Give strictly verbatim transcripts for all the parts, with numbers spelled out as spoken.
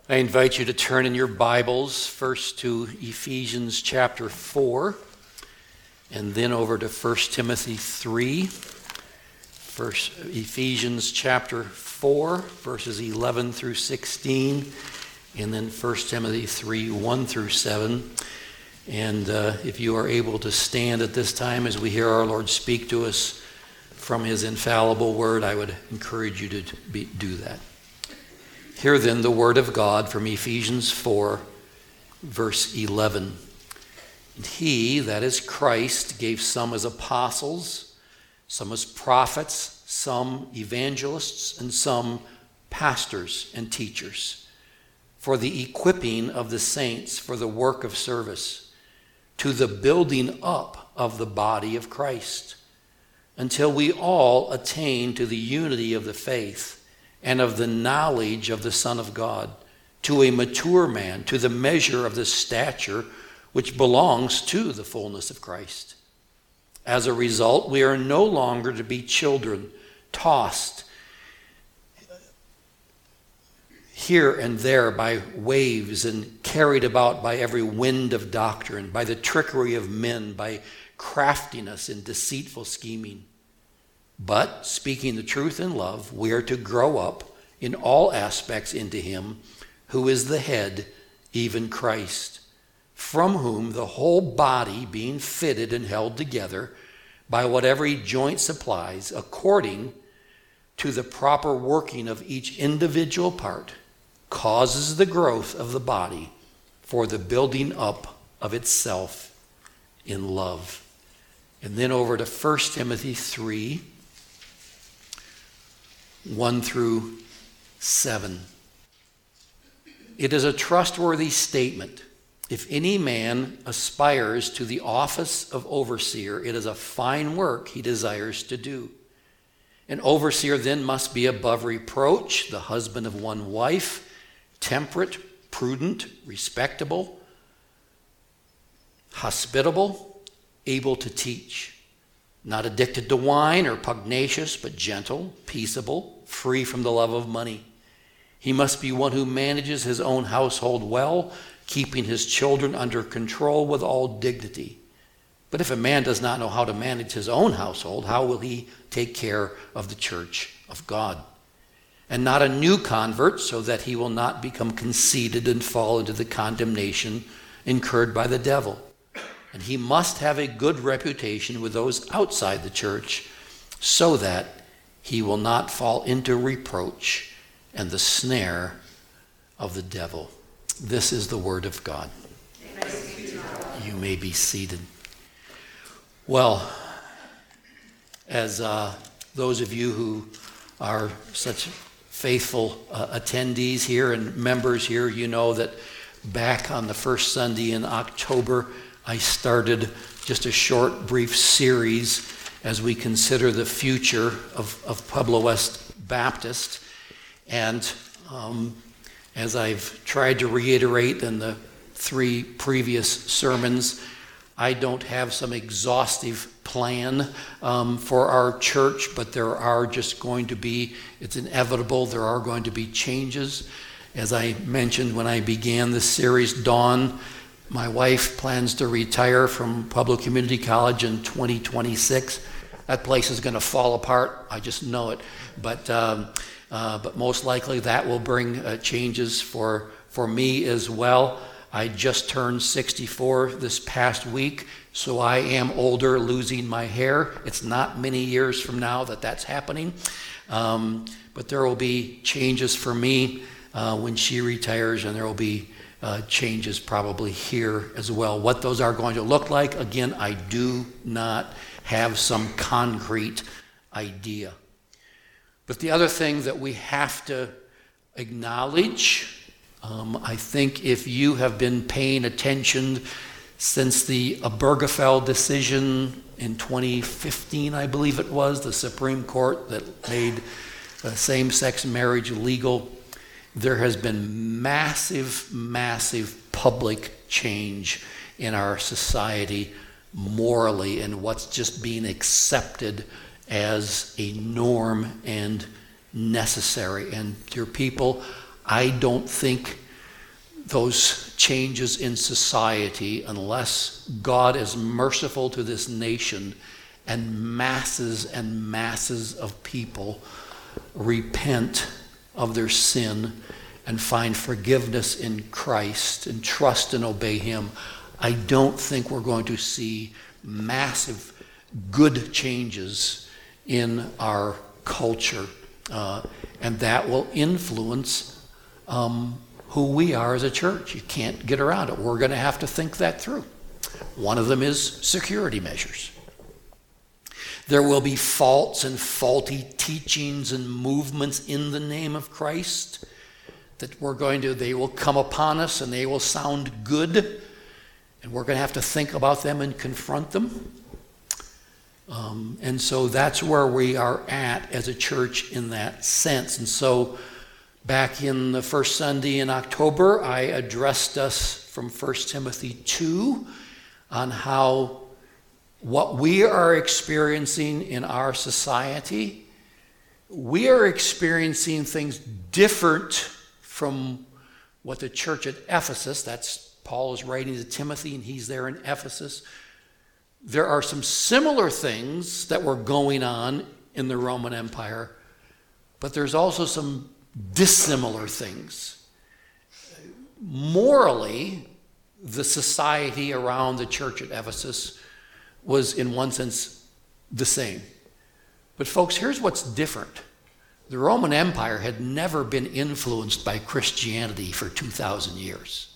I invite you to turn in your Bibles first to Ephesians chapter four and then over to First Timothy three. First, Ephesians chapter four, verses eleven through sixteen, and then First Timothy three, one through seven. And uh, if you are able to stand at this time as we hear our Lord speak to us from his infallible word, I would encourage you to be, do that. Hear then the word of God from Ephesians four, verse eleven. And he, that is Christ, gave some as apostles, some as prophets, some evangelists, and some pastors and teachers, for the equipping of the saints for the work of service, to the building up of the body of Christ, until we all attain to the unity of the faith and of the knowledge of the Son of God, to a mature man, to the measure of the stature which belongs to the fullness of Christ. As a result, we are no longer to be children, tossed here and there by waves and carried about by every wind of doctrine, by the trickery of men, by craftiness and deceitful scheming. But, speaking the truth in love, we are to grow up in all aspects into him who is the head, even Christ, from whom the whole body, being fitted and held together by what every joint supplies, according to the proper working of each individual part, causes the growth of the body for the building up of itself in love. And then over to First Timothy three, one through seven. It is a trustworthy statement. If any man aspires to the office of overseer, it is a fine work he desires to do. An overseer then must be above reproach, the husband of one wife, temperate, prudent, respectable, hospitable, able to teach, not addicted to wine or pugnacious, but gentle, peaceable, free from the love of money. He must be one who manages his own household well, keeping his children under control with all dignity. But if a man does not know how to manage his own household, how will he take care of the church of God? And not a new convert, so that he will not become conceited and fall into the condemnation incurred by the devil. And he must have a good reputation with those outside the church, so that he will not fall into reproach and the snare of the devil. This is the word of God. You may be seated. Well, as uh, those of you who are such faithful uh, attendees here and members here, you know that back on the first Sunday in October, I started just a short, brief series as we consider the future of, of Pueblo West Baptist. And um, as I've tried to reiterate in the three previous sermons, I don't have some exhaustive plan um, for our church, but there are just going to be, it's inevitable, there are going to be changes. As I mentioned when I began this series, Dawn, my wife, plans to retire from Pueblo Community College in twenty twenty-six. That place is going to fall apart. I just know it. But um, uh, but most likely that will bring uh, changes for for me as well. I just turned sixty-four this past week, so I am older, losing my hair. It's not many years from now that that's happening. Um, but there will be changes for me uh, when she retires, and there will be Uh, changes probably here as well. What those are going to look like, again, I do not have some concrete idea. But the other thing that we have to acknowledge, um, I think if you have been paying attention since the Obergefell decision in twenty fifteen, I believe it was, the Supreme Court that made uh, same-sex marriage legal, there has been massive, massive public change in our society morally and what's just being accepted as a norm and necessary. And dear people, I don't think those changes in society unless God is merciful to this nation and masses and masses of people repent of their sin and find forgiveness in Christ and trust and obey him. I don't think we're going to see massive good changes in our culture. Uh, and that will influence um, who we are as a church. You can't get around it. We're going to have to think that through. One of them is security measures. There will be false and faulty teachings and movements in the name of Christ that we're going to, they will come upon us and they will sound good, and we're going to have to think about them and confront them. Um, and so that's where we are at as a church in that sense. And so back in the first Sunday in October, I addressed us from First Timothy two on how what we are experiencing in our society, we are experiencing things different from what the church at Ephesus, that's Paul is writing to Timothy and he's there in Ephesus. There are some similar things that were going on in the Roman Empire, but there's also some dissimilar things. Morally, the society around the church at Ephesus was in one sense the same. But folks, here's what's different. The Roman Empire had never been influenced by Christianity for two thousand years.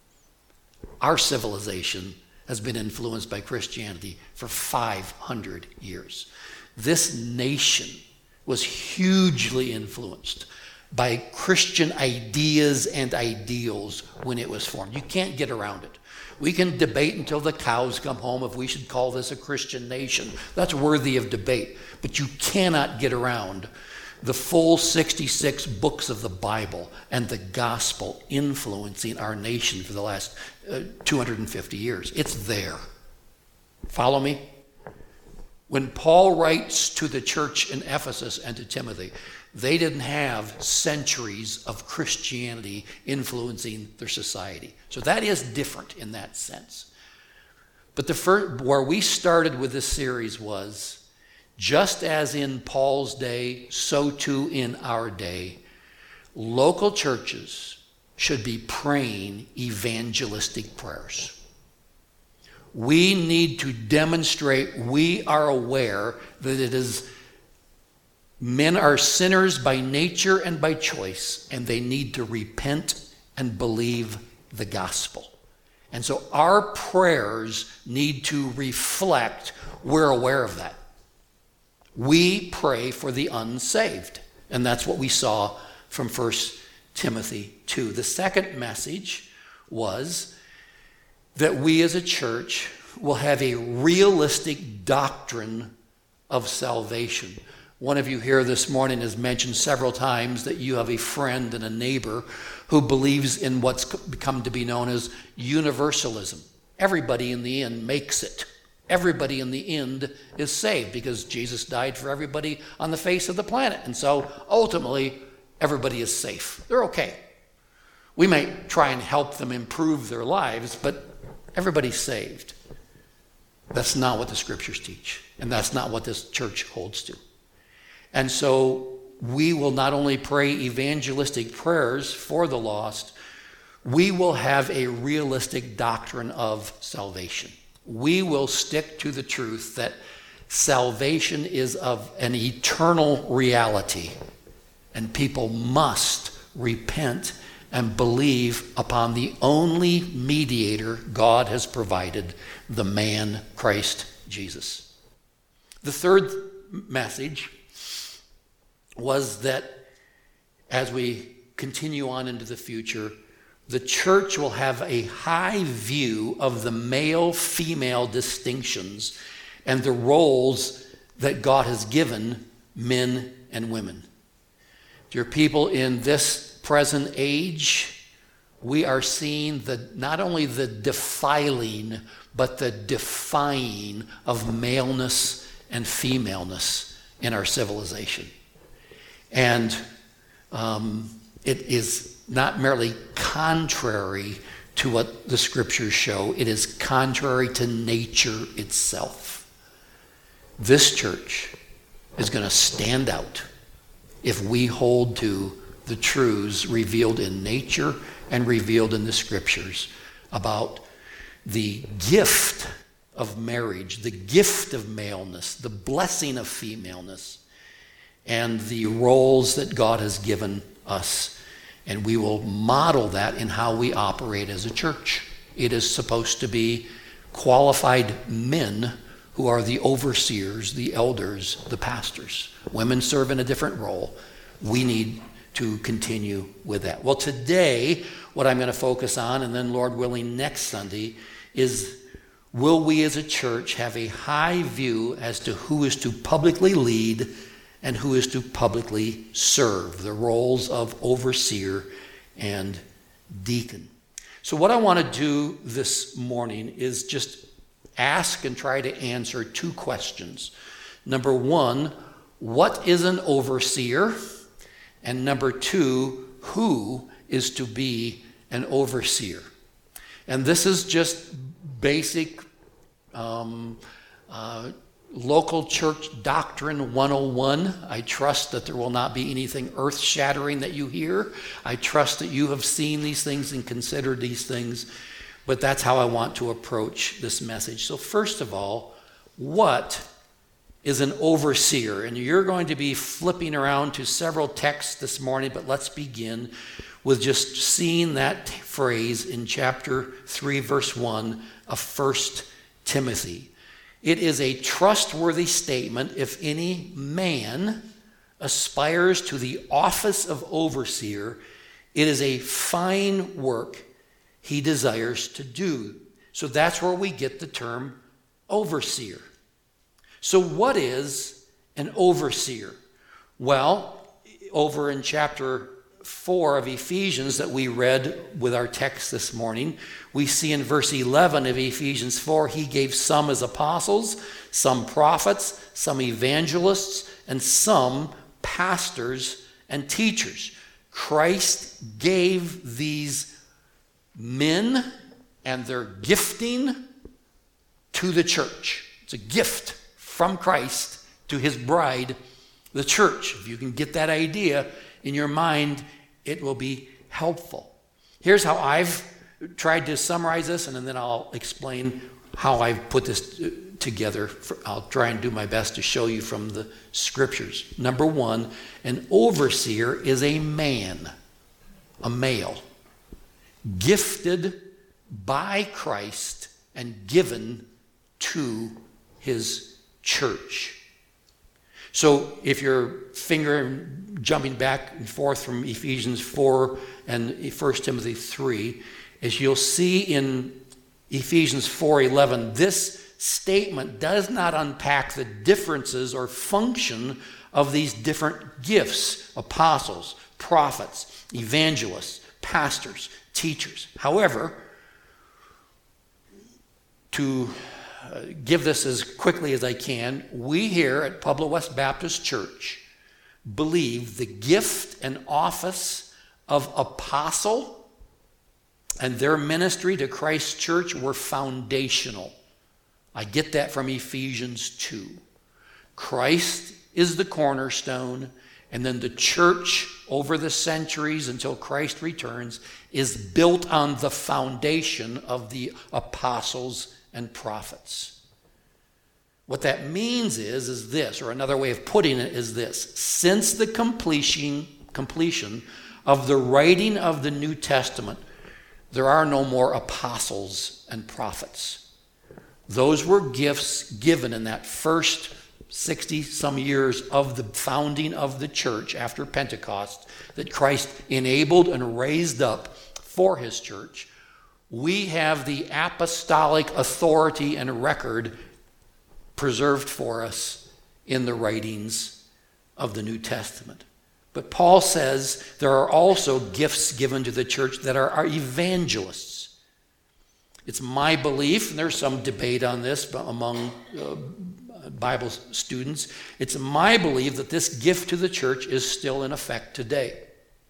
Our civilization has been influenced by Christianity for five hundred years. This nation was hugely influenced by Christian ideas and ideals when it was formed. You can't get around it. We can debate until the cows come home if we should call this a Christian nation. That's worthy of debate. But you cannot get around the full sixty-six books of the Bible and the gospel influencing our nation for the last uh, two hundred fifty years. It's there. Follow me? When Paul writes to the church in Ephesus and to Timothy, they didn't have centuries of Christianity influencing their society. So that is different in that sense. But the first, where we started with this series was, just as in Paul's day, so too in our day, local churches should be praying evangelistic prayers. We need to demonstrate we are aware that it is men are sinners by nature and by choice, and they need to repent and believe the gospel. And so our prayers need to reflect we're aware of that. We pray for the unsaved. And that's what we saw from First Timothy two. The second message was that we as a church will have a realistic doctrine of salvation. One of you here this morning has mentioned several times that you have a friend and a neighbor who believes in what's become to be known as universalism. Everybody in the end makes it. Everybody in the end is saved because Jesus died for everybody on the face of the planet. And so ultimately, everybody is safe. They're okay. We may try and help them improve their lives, but everybody's saved. That's not what the scriptures teach. And that's not what this church holds to. And so we will not only pray evangelistic prayers for the lost, we will have a realistic doctrine of salvation. We will stick to the truth that salvation is of an eternal reality, and people must repent and believe upon the only mediator God has provided, the man Christ Jesus. The third message was that as we continue on into the future, the church will have a high view of the male-female distinctions and the roles that God has given men and women. Dear people, in this present age, we are seeing the not only the defiling, but the defying of maleness and femaleness in our civilization. And um, it is not merely contrary to what the scriptures show, it is contrary to nature itself. This church is going to stand out if we hold to the truths revealed in nature and revealed in the scriptures about the gift of marriage, the gift of maleness, the blessing of femaleness, and the roles that God has given us. And we will model that in how we operate as a church. It is supposed to be qualified men who are the overseers, the elders, the pastors. Women serve in a different role. We need to continue with that. Well, today, what I'm going to focus on, and then Lord willing next Sunday, is will we as a church have a high view as to who is to publicly lead and who is to publicly serve, the roles of overseer and deacon. So what I want to do this morning is just ask and try to answer two questions. Number one, what is an overseer? And number two, who is to be an overseer? And this is just basic um, uh, local church doctrine one oh one. I trust that there will not be anything earth-shattering that you hear. I trust that you have seen these things and considered these things, but that's how I want to approach this message. So first of all, what is an overseer? And you're going to be flipping around to several texts this morning, but let's begin with just seeing that phrase in chapter three, verse one of First Timothy. It is a trustworthy statement if any man aspires to the office of overseer, it is a fine work he desires to do. So that's where we get the term overseer. So what is an overseer? Well, over in chapter four of Ephesians that we read with our text this morning, we see in verse eleven of Ephesians four, he gave some as apostles, some prophets, some evangelists, and some pastors and teachers. Christ gave these men and their gifting to the church. It's a gift from Christ to his bride, the church. If you can get that idea in your mind, it will be helpful. Here's how I've tried to summarize this, and then I'll explain how I've put this together. I'll try and do my best to show you from the scriptures. Number one, an overseer is a man, a male, gifted by Christ and given to his church. So if your finger jumping back and forth from Ephesians four and First Timothy three, as you'll see in Ephesians four eleven, this statement does not unpack the differences or function of these different gifts: apostles, prophets, evangelists, pastors, teachers. However, to uh, give this as quickly as I can, we here at Pueblo West Baptist Church believe the gift and office of apostle and their ministry to Christ's church were foundational. I get that from Ephesians two. Christ is the cornerstone, and then the church over the centuries until Christ returns is built on the foundation of the apostles and prophets. What that means is, is this, or another way of putting it is this: since the completion, completion of the writing of the New Testament, there are no more apostles and prophets. Those were gifts given in that first sixty some years of the founding of the church after Pentecost that Christ enabled and raised up for his church. We have the apostolic authority and record preserved for us in the writings of the New Testament. But Paul says there are also gifts given to the church that are, are evangelists. It's my belief, and there's some debate on this among uh, Bible students, it's my belief that this gift to the church is still in effect today.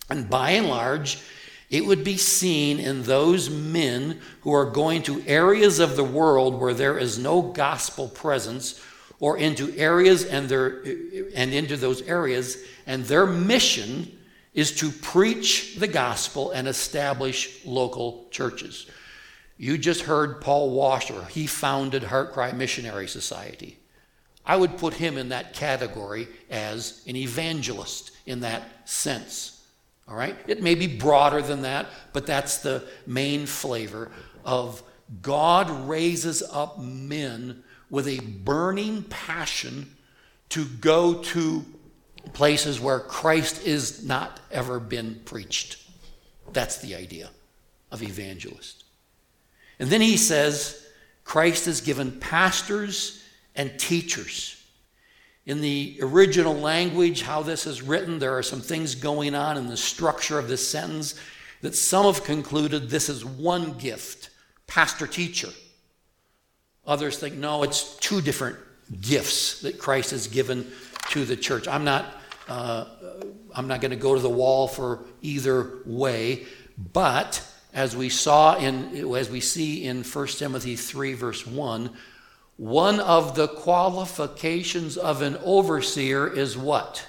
And by and large, it would be seen in those men who are going to areas of the world where there is no gospel presence, or into areas and their and into those areas, and their mission is to preach the gospel and establish local churches. You just heard Paul Washer. He founded Heart Cry Missionary Society. I would put him in that category as an evangelist in that sense. All right? It may be broader than that, but that's the main flavor of God raises up men with a burning passion to go to places where Christ is not ever been preached. That's the idea of evangelist. And then he says, Christ has given pastors and teachers. In the original language, how this is written, there are some things going on in the structure of this sentence that some have concluded this is one gift, pastor-teacher. Others think, no, it's two different gifts that Christ has given to the church. I'm not, uh, I'm not going to go to the wall for either way, but as we saw in, as we see in First Timothy three, verse one, one of the qualifications of an overseer is what?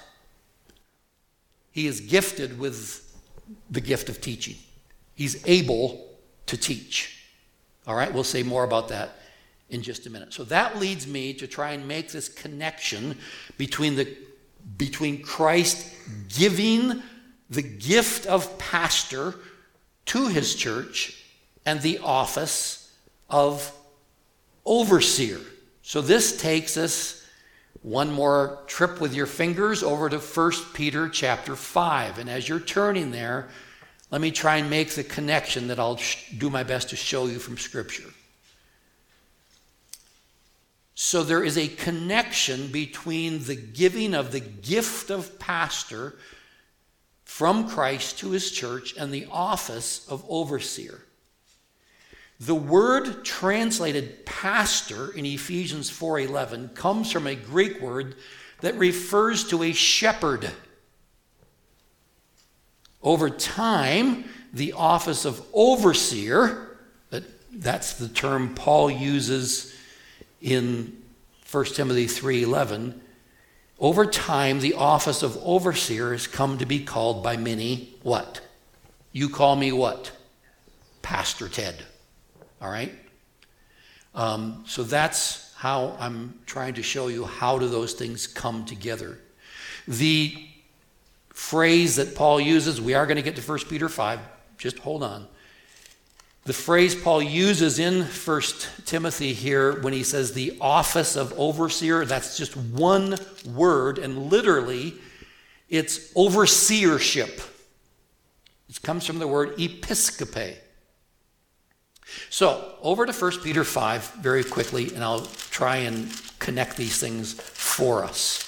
He is gifted with the gift of teaching. He's able to teach. All right, we'll say more about that in just a minute. So that leads me to try and make this connection between the between Christ giving the gift of pastor to his church and the office of overseer. So this takes us one more trip with your fingers over to First Peter chapter five. And as you're turning there, let me try and make the connection that I'll sh- do my best to show you from Scripture. So there is a connection between the giving of the gift of pastor from Christ to his church and the office of overseer. The word translated pastor in Ephesians four eleven comes from a Greek word that refers to a shepherd. Over time, the office of overseer, that, that's the term Paul uses in First Timothy three eleven, over time, the office of overseer has come to be called by many what? You call me what? Pastor Ted. All right? Um, so that's how I'm trying to show you how do those things come together. The phrase that Paul uses, we are going to get to First Peter five, just hold on. The phrase Paul uses in First Timothy here when he says the office of overseer, that's just one word, and literally it's overseership. It comes from the word episkope. So, over to First Peter five very quickly, and I'll try and connect these things for us.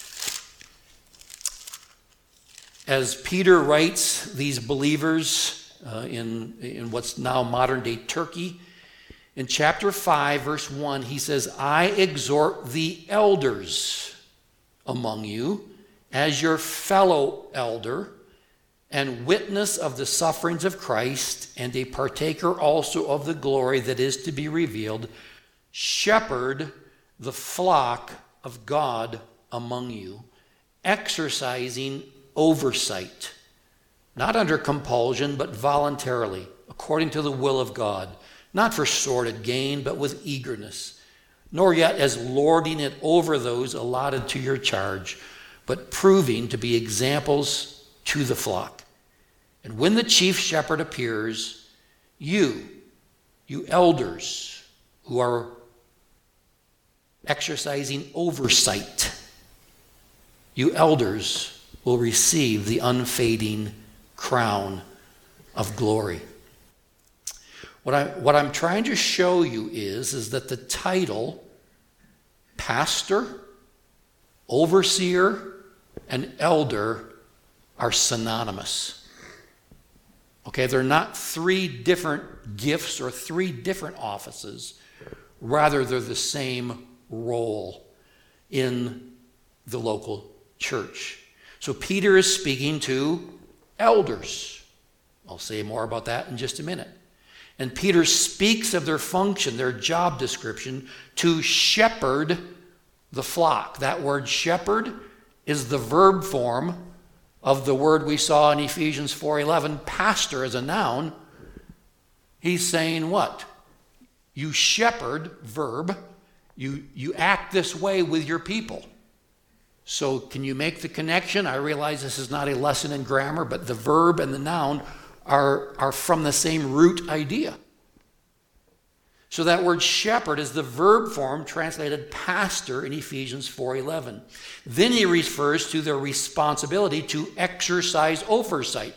As Peter writes these believers uh, in, in what's now modern-day Turkey, in chapter five, verse one, he says, I exhort the elders among you as your fellow elder and witness of the sufferings of Christ, and a partaker also of the glory that is to be revealed, shepherd the flock of God among you, exercising oversight, not under compulsion, but voluntarily, according to the will of God, not for sordid gain, but with eagerness, nor yet as lording it over those allotted to your charge, but proving to be examples to the flock. And when the chief shepherd appears, you, you elders who are exercising oversight, you elders will receive the unfading crown of glory. What, I, what I'm trying to show you is, is that the title pastor, overseer, and elder are synonymous. Okay, they're not three different gifts or three different offices. Rather, they're the same role in the local church. So Peter is speaking to elders. I'll say more about that in just a minute. And Peter speaks of their function, their job description, to shepherd the flock. That word shepherd is the verb form of the word we saw in Ephesians four eleven, pastor as a noun. He's saying what? You shepherd, verb, you, you act this way with your people. So can you make the connection? I realize this is not a lesson in grammar, but the verb and the noun are, are from the same root idea. So that word shepherd is the verb form translated pastor in Ephesians four eleven. Then he refers to their responsibility to exercise oversight.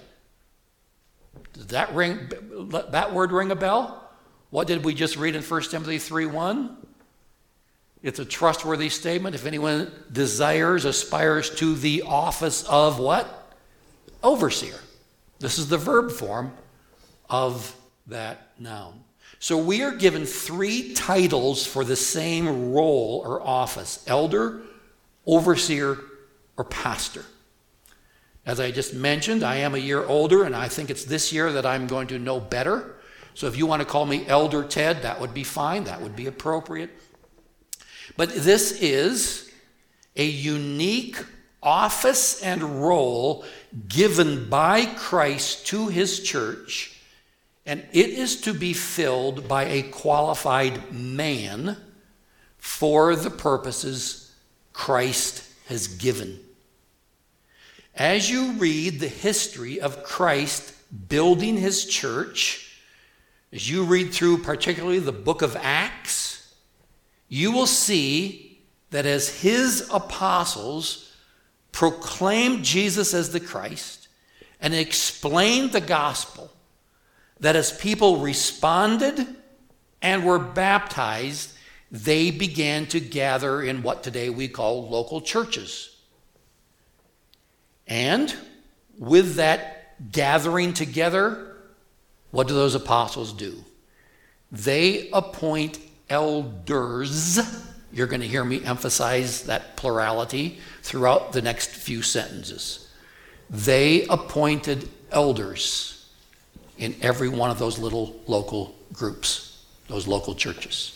Does that ring, that word ring a bell? What did we just read in First Timothy three one? It's a trustworthy statement. If anyone desires, aspires to the office of what? Overseer. This is the verb form of that noun. So we are given three titles for the same role or office: elder, overseer, or pastor. As I just mentioned, I am a year older, and I think it's this year that I'm going to know better. So if you want to call me Elder Ted, that would be fine. That would be appropriate. But this is a unique office and role given by Christ to his church, and it is to be filled by a qualified man for the purposes Christ has given. As you read the history of Christ building his church, as you read through particularly the book of Acts, you will see that as his apostles proclaimed Jesus as the Christ and explained the gospel, that as people responded and were baptized, they began to gather in what today we call local churches. And with that gathering together, what do those apostles do? They appoint elders. You're going to hear me emphasize that plurality throughout the next few sentences. They appointed elders in every one of those little local groups, those local churches.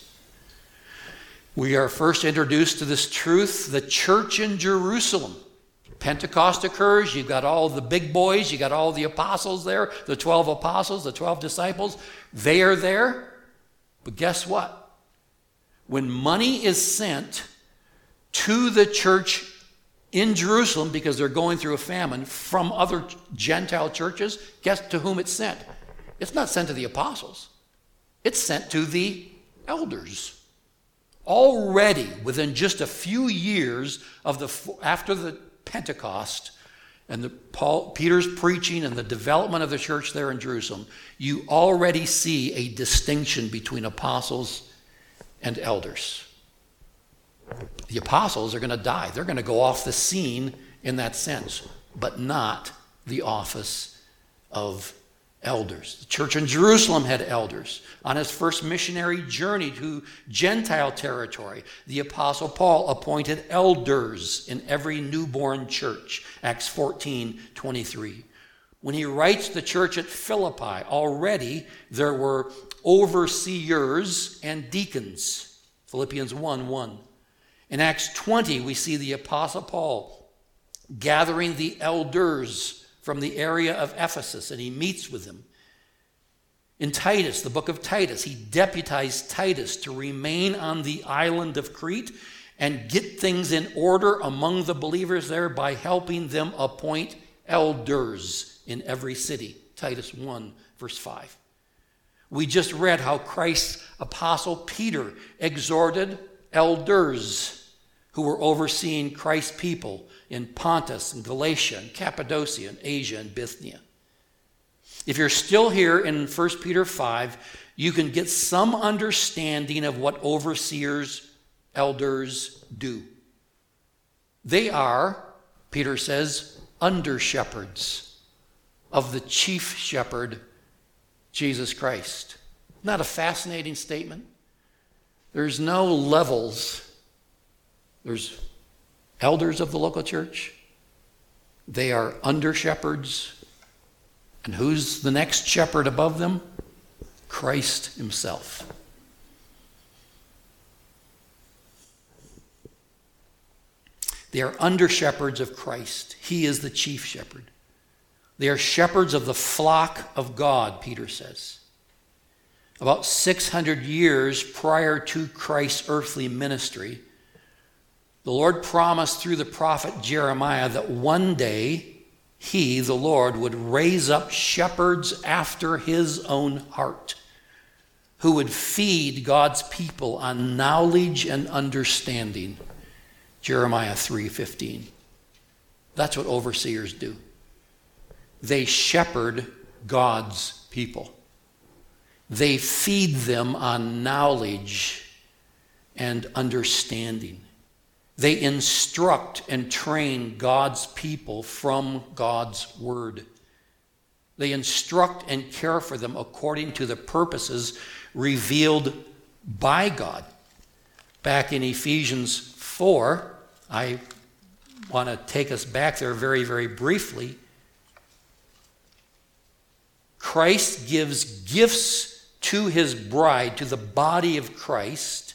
We are first introduced to this truth, the church in Jerusalem. Pentecost occurs, you've got all the big boys, you got all the apostles there, the twelve apostles, the twelve disciples, they are there. But guess what? When money is sent to the church in Jerusalem, because they're going through a famine, from other Gentile churches, guess to whom it's sent? It's not sent to the apostles. It's sent to the elders. Already, within just a few years of the after the Pentecost and the Paul, Peter's preaching and the development of the church there in Jerusalem, you already see a distinction between apostles and elders. The apostles are going to die. They're going to go off the scene in that sense, but not the office of elders. The church in Jerusalem had elders. On his first missionary journey to Gentile territory, the apostle Paul appointed elders in every newborn church, Acts fourteen twenty-three. When he writes the church at Philippi, already there were overseers and deacons, Philippians one one. In Acts twenty, we see the apostle Paul gathering the elders from the area of Ephesus, and he meets with them. In Titus, the book of Titus, he deputized Titus to remain on the island of Crete and get things in order among the believers there by helping them appoint elders in every city. Titus one, verse five. We just read how Christ's apostle Peter exhorted elders who were overseeing Christ's people in Pontus and Galatia and Cappadocia and Asia and Bithynia. If you're still here in First Peter five, you can get some understanding of what overseers, elders do. They are, Peter says, under shepherds of the chief shepherd, Jesus Christ. Not a fascinating statement? There's no levels. There's elders of the local church. They are under shepherds And who's the next shepherd above them? Christ himself. They are under shepherds of Christ. He is the chief shepherd. They are shepherds of the flock of God, Peter says. About six hundred years prior to Christ's earthly ministry, the Lord promised through the prophet Jeremiah that one day he, the Lord, would raise up shepherds after his own heart, who would feed God's people on knowledge and understanding. Jeremiah three fifteen. That's what overseers do. They shepherd God's people. They feed them on knowledge and understanding. They instruct and train God's people from God's word. They instruct and care for them according to the purposes revealed by God. Back in Ephesians four, I want to take us back there very, very briefly. Christ gives gifts to his bride, to the body of Christ.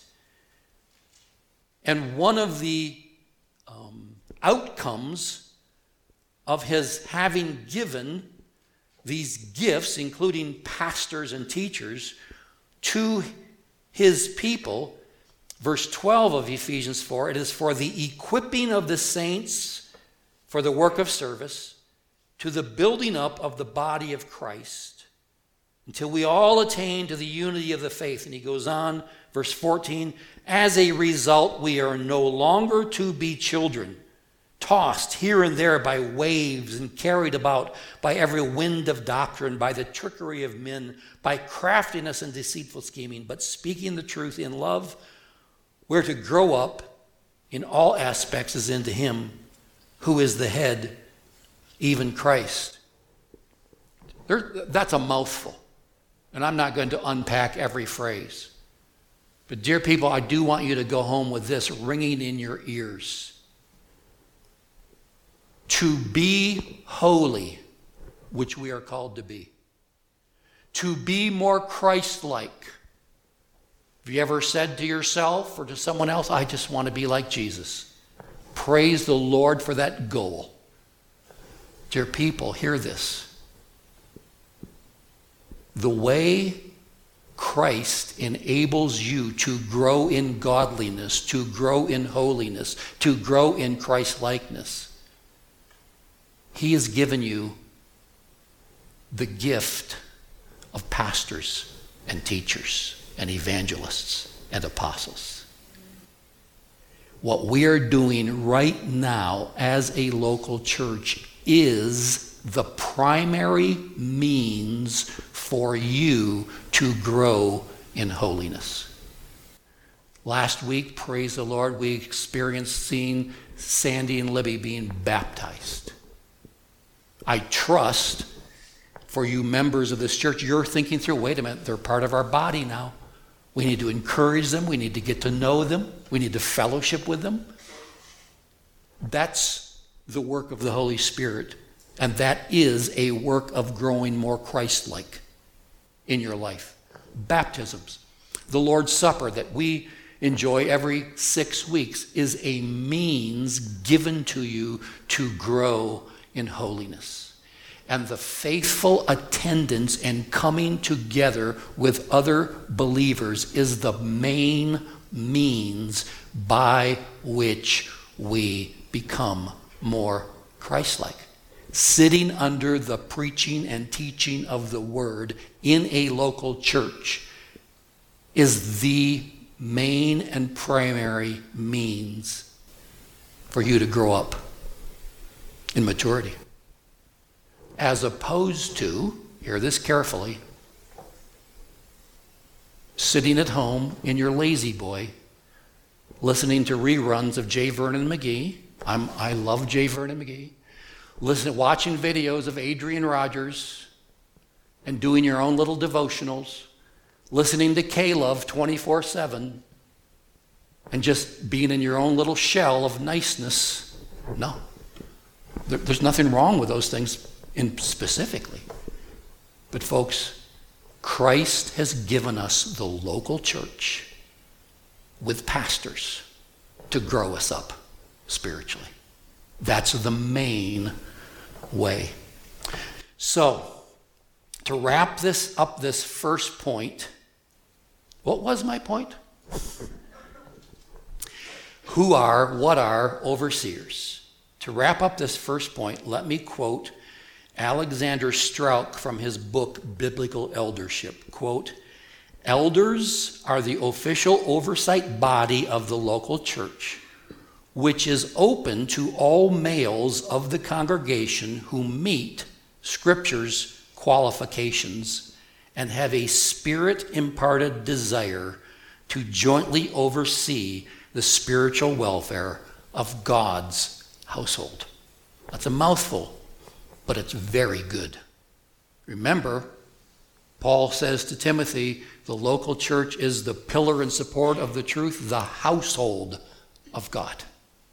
And one of the um, outcomes of his having given these gifts, including pastors and teachers, to his people, verse twelve of Ephesians four, it is for the equipping of the saints for the work of service, to the building up of the body of Christ, until we all attain to the unity of the faith. And he goes on, verse fourteen, as a result, we are no longer to be children, tossed here and there by waves and carried about by every wind of doctrine, by the trickery of men, by craftiness and deceitful scheming, but speaking the truth in love, we're to grow up in all aspects as into him who is the head, even Christ. There, that's a mouthful, and I'm not going to unpack every phrase. But dear people, I do want you to go home with this ringing in your ears. To be holy, which we are called to be. To be more Christ-like. Have you ever said to yourself or to someone else, I just want to be like Jesus? Praise the Lord for that goal. Dear people, hear this. The way Christ enables you to grow in godliness, to grow in holiness, to grow in Christ-likeness, he has given you the gift of pastors and teachers and evangelists and apostles. What we are doing right now as a local church is the primary means for you to grow in holiness. Last week, praise the Lord, we experienced seeing Sandy and Libby being baptized. I trust for you members of this church, you're thinking through, wait a minute, they're part of our body now. We need to encourage them. We need to get to know them. We need to fellowship with them. That's the work of the Holy Spirit. And that is a work of growing more Christ-like in your life. Baptisms, the Lord's Supper that we enjoy every six weeks is a means given to you to grow in holiness. And the faithful attendance and coming together with other believers is the main means by which we become more Christ-like. Sitting under the preaching and teaching of the word in a local church is the main and primary means for you to grow up in maturity. As opposed to, hear this carefully, sitting at home in your lazy boy, listening to reruns of J. Vernon McGee. I'm, I love J. Vernon McGee. Listen, watching videos of Adrian Rogers and doing your own little devotionals, listening to K-Love twenty-four seven, and just being in your own little shell of niceness. No. There, there's nothing wrong with those things in specifically. But folks, Christ has given us the local church with pastors to grow us up spiritually. That's the main way. So, to wrap this up, this first point, what was my point? Who are, what are overseers? To wrap up this first point, let me quote Alexander Strauch from his book, Biblical Eldership. Quote, "Elders are the official oversight body of the local church, which is open to all males of the congregation who meet Scripture's qualifications and have a Spirit-imparted desire to jointly oversee the spiritual welfare of God's household." That's a mouthful, but it's very good. Remember, Paul says to Timothy, the local church is the pillar and support of the truth, the household of God.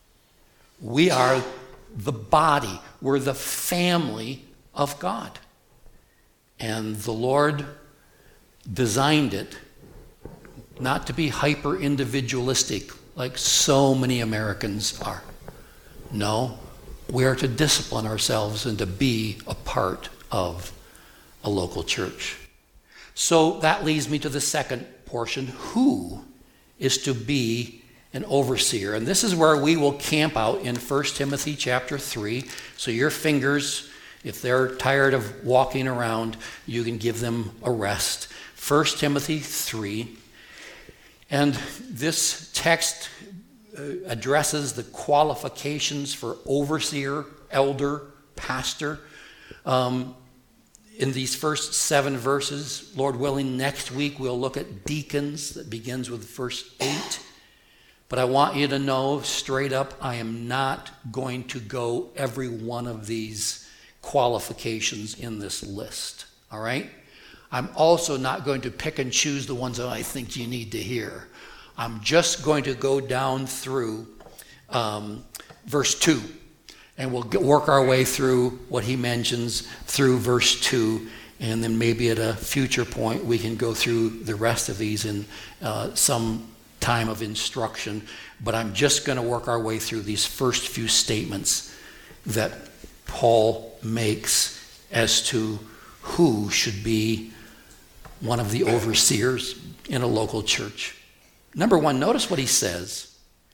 We are the body. We're the family of God. And the Lord designed it not to be hyper-individualistic like so many Americans are. No, we are to discipline ourselves and to be a part of a local church. So that leads me to the second portion. Who is to be an overseer? And this is where we will camp out in First Timothy chapter three. So your fingers, if they're tired of walking around, you can give them a rest. First Timothy three. And this text uh, addresses the qualifications for overseer, elder, pastor. Um, in these first seven verses, Lord willing, next week we'll look at deacons. That begins with verse eight. But I want you to know straight up, I am not going to go every one of these qualifications in this list. All right? I'm also not going to pick and choose the ones that I think you need to hear. I'm just going to go down through um, verse two, and we'll get, work our way through what he mentions through verse two, and then maybe at a future point we can go through the rest of these in uh, some time of instruction. But I'm just going to work our way through these first few statements that Paul makes as to who should be one of the overseers in a local church. Number one, notice what he says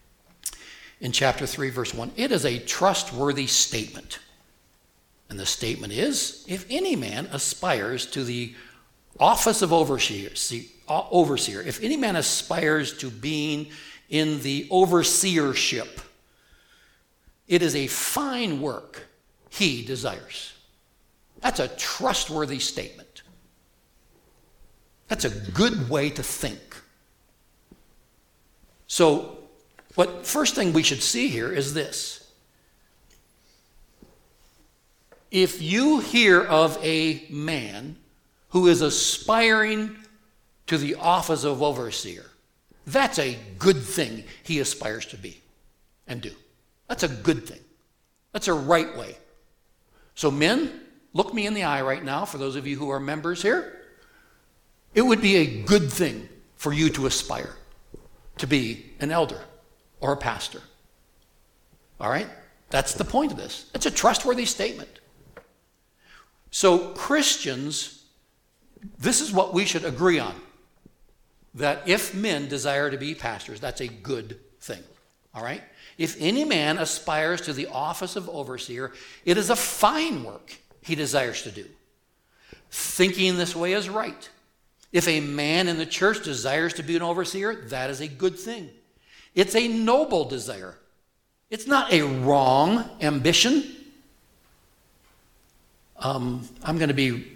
in chapter three, verse one. It is a trustworthy statement. And the statement is, if any man aspires to the office of overseer, see, overseer, if any man aspires to being in the overseership, it is a fine work he desires. That's a trustworthy statement. That's a good way to think. So, what first thing we should see here is this. If you hear of a man who is aspiring to the office of overseer, that's a good thing he aspires to be and do. That's a good thing. That's a right way. So men, look me in the eye right now, for those of you who are members here. It would be a good thing for you to aspire to be an elder or a pastor. All right? That's the point of this. It's a trustworthy statement. So Christians, this is what we should agree on. That if men desire to be pastors, that's a good thing. All right? If any man aspires to the office of overseer, it is a fine work he desires to do. Thinking this way is right. If a man in the church desires to be an overseer, that is a good thing. It's a noble desire. It's not a wrong ambition. Um, I'm going to be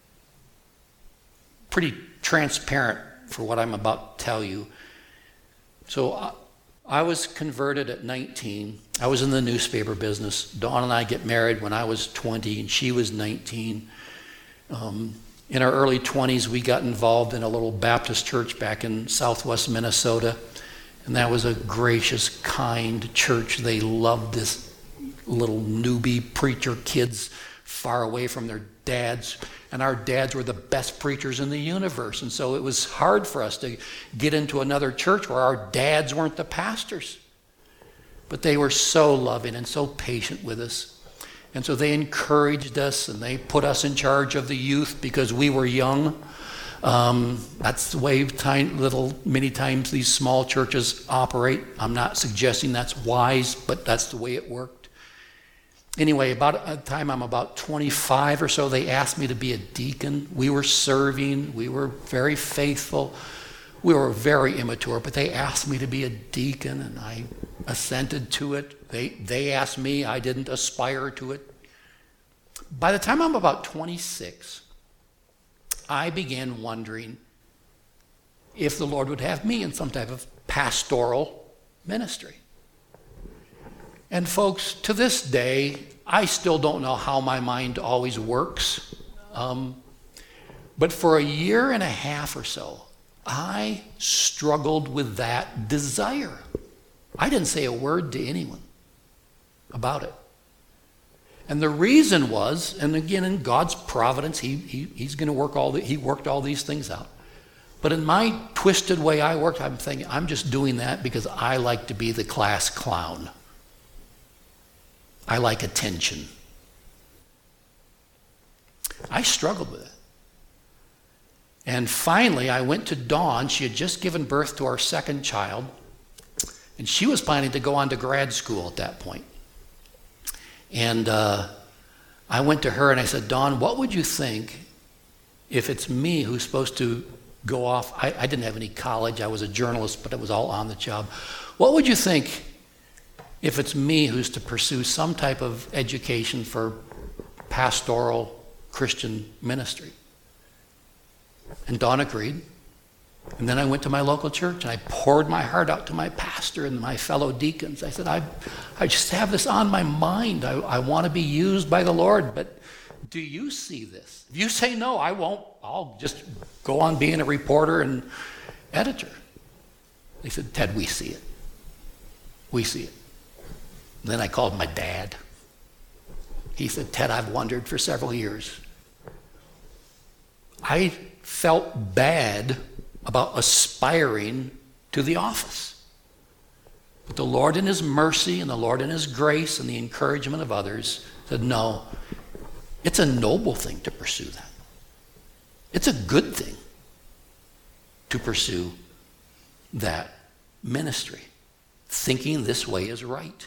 pretty transparent for what I'm about to tell you. So I, I was converted at nineteen. I was in the newspaper business. Dawn and I get married when I was twenty and she was nineteen. Um, in our early twenties, we got involved in a little Baptist church back in southwest Minnesota. And that was a gracious, kind church. They loved this little newbie preacher kids far away from their dads. And our dads were the best preachers in the universe. And so it was hard for us to get into another church where our dads weren't the pastors. But they were so loving and so patient with us. And so they encouraged us, and they put us in charge of the youth because we were young. Um, that's the way tiny, little, many times these small churches operate. I'm not suggesting that's wise, but that's the way it worked. Anyway, about a time I'm about twenty-five or so, they asked me to be a deacon. We were serving. We were very faithful. We were very immature, but they asked me to be a deacon, and I assented to it. They, they asked me. I didn't aspire to it. By the time I'm about twenty-six, I began wondering if the Lord would have me in some type of pastoral ministry. And folks, to this day, I still don't know how my mind always works. Um, but for a year and a half or so, I struggled with that desire. I didn't say a word to anyone about it. And the reason was, and again, in God's providence, he, he, he's going to work all the, he worked all these things out. But in my twisted way I worked, I'm thinking, I'm just doing that because I like to be the class clown. I like attention. I struggled with it. And finally, I went to Dawn. She had just given birth to our second child, and she was planning to go on to grad school at that point. And uh, I went to her and I said, Dawn, what would you think if it's me who's supposed to go off? I, I didn't have any college. I was a journalist, but it was all on the job. What would you think if it's me who's to pursue some type of education for pastoral Christian ministry? And Dawn agreed. And then I went to my local church and I poured my heart out to my pastor and my fellow deacons. I said, I, I just have this on my mind. I, I want to be used by the Lord, but do you see this? If you say no, I won't. I'll just go on being a reporter and editor. They said, Ted, we see it. We see it. And then I called my dad. He said, Ted, I've wondered for several years. I felt bad about aspiring to the office. But the Lord in his mercy and the Lord in his grace and the encouragement of others said, no, it's a noble thing to pursue that. It's a good thing to pursue that ministry, thinking this way is right.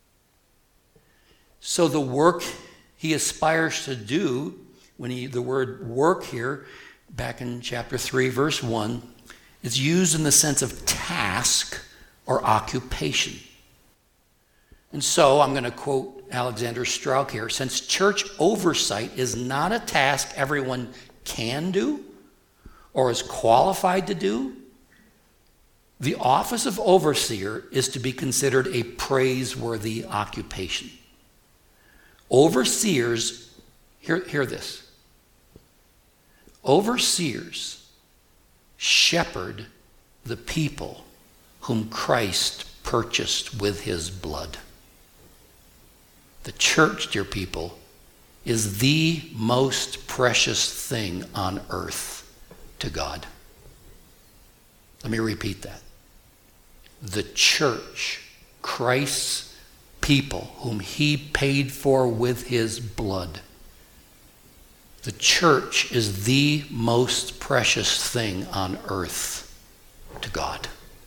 So the work he aspires to do, when he, the word work here, back in chapter three, verse one, is used in the sense of task or occupation. And so I'm going to quote Alexander Strauch here. Since church oversight is not a task everyone can do or is qualified to do, the office of overseer is to be considered a praiseworthy occupation. Overseers, hear, hear this. Overseers shepherd the people whom Christ purchased with his blood. The church, dear people, is the most precious thing on earth to God. Let me repeat that. The church, Christ's people, whom he paid for with his blood. The church is the most precious thing on earth to God.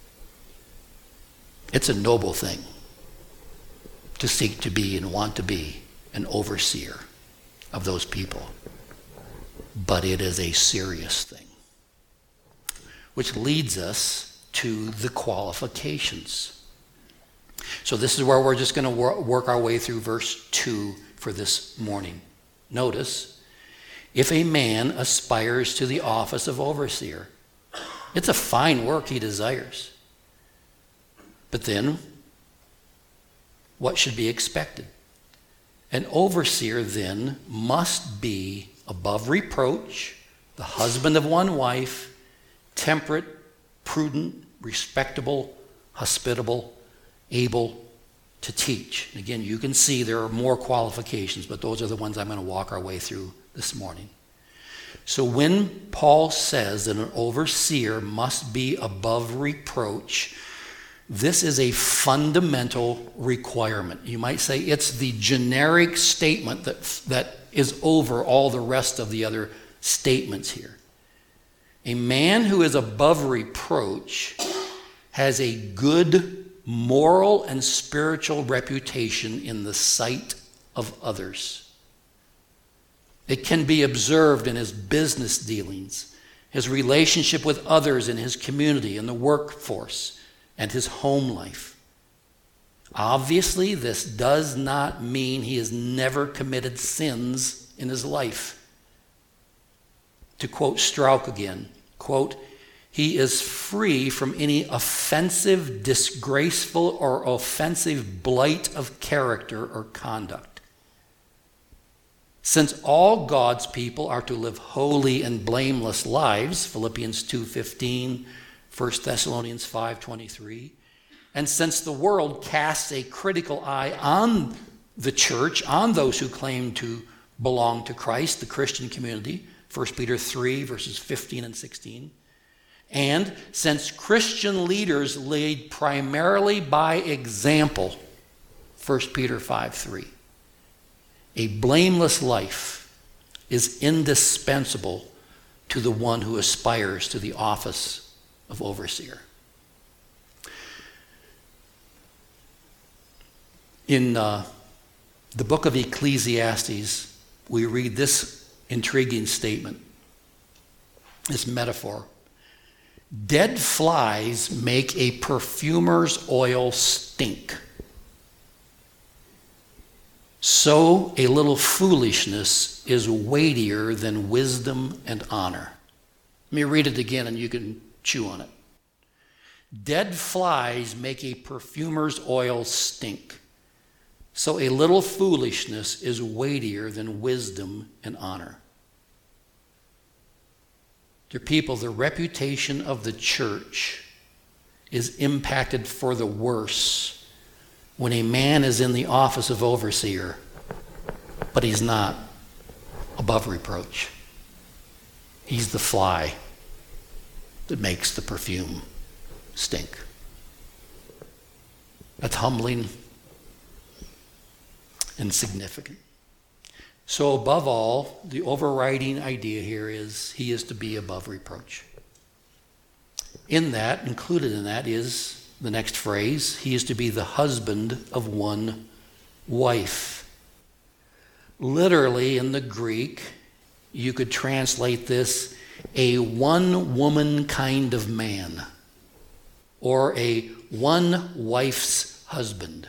It's a noble thing to seek to be and want to be an overseer of those people. But it is a serious thing. Which leads us to the qualifications. So this is where we're just going to wor- work our way through verse two for this morning. Notice, if a man aspires to the office of overseer, it's a fine work he desires. But then, what should be expected? An overseer then must be above reproach, the husband of one wife, temperate, prudent, respectable, hospitable, able, to teach. And again, you can see there are more qualifications, but those are the ones I'm going to walk our way through this morning. So when Paul says that an overseer must be above reproach, this is a fundamental requirement. You might say it's the generic statement that, that is over all the rest of the other statements here. A man who is above reproach has a good moral and spiritual reputation in the sight of others. It can be observed in his business dealings, his relationship with others in his community, in the workforce, and his home life. Obviously, this does not mean he has never committed sins in his life. To quote Strauch again, quote, he is free from any offensive, disgraceful, or offensive blight of character or conduct. Since all God's people are to live holy and blameless lives, Philippians two fifteen, First Thessalonians five twenty-three, and since the world casts a critical eye on the church, on those who claim to belong to Christ, the Christian community, First Peter three, verses fifteen and sixteen, and since Christian leaders lead primarily by example, First Peter five three, a blameless life is indispensable to the one who aspires to the office of overseer. In uh, the book of Ecclesiastes, we read this intriguing statement, this metaphor. Dead flies make a perfumer's oil stink. So a little foolishness is weightier than wisdom and honor. Let me read it again and you can chew on it. Dead flies make a perfumer's oil stink. So a little foolishness is weightier than wisdom and honor. Dear people, the reputation of the church is impacted for the worse when a man is in the office of overseer, but he's not above reproach. He's the fly that makes the perfume stink. That's humbling and significant. So above all, the overriding idea here is he is to be above reproach. In that, included in that is the next phrase, he is to be the husband of one wife. Literally in the Greek, you could translate this a one-woman kind of man, or a one wife's husband.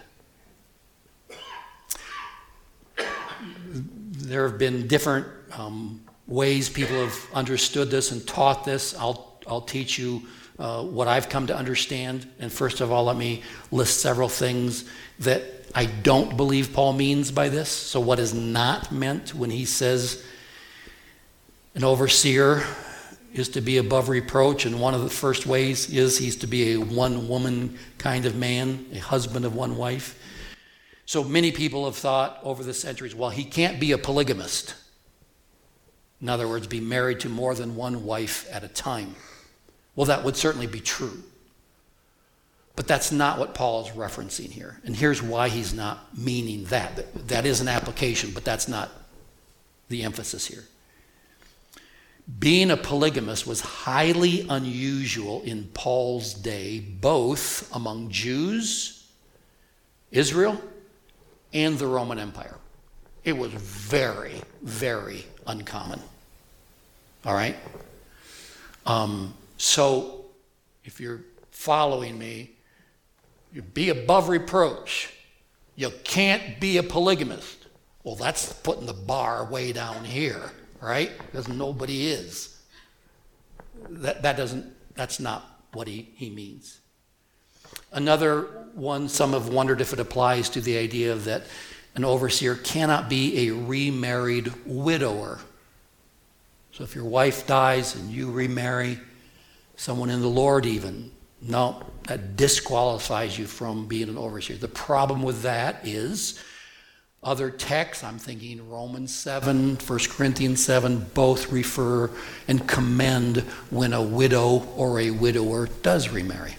There have been different um, ways people have understood this and taught this. I'll, I'll teach you uh, what I've come to understand. And first of all, let me list several things that I don't believe Paul means by this. So what is not meant when he says an overseer is to be above reproach, and one of the first ways is he's to be a one-woman kind of man, a husband of one wife. So many people have thought over the centuries, well, he can't be a polygamist. In other words, be married to more than one wife at a time. Well, that would certainly be true. But that's not what Paul is referencing here. And here's why he's not meaning that. That is an application, but that's not the emphasis here. Being a polygamist was highly unusual in Paul's day, both among Jews, Israel, and the Roman Empire. It was very, very uncommon. All right? Um, so, if you're following me, you be above reproach. You can't be a polygamist. Well, that's putting the bar way down here, right? Because nobody is. That, that doesn't, that's not what he, he means. Another one, some have wondered if it applies to the idea that an overseer cannot be a remarried widower. So if your wife dies and you remarry someone in the Lord even, No, that disqualifies you from being an overseer. The problem with that is other texts, I'm thinking Romans seven, First Corinthians seven, both refer and commend when a widow or a widower does remarry.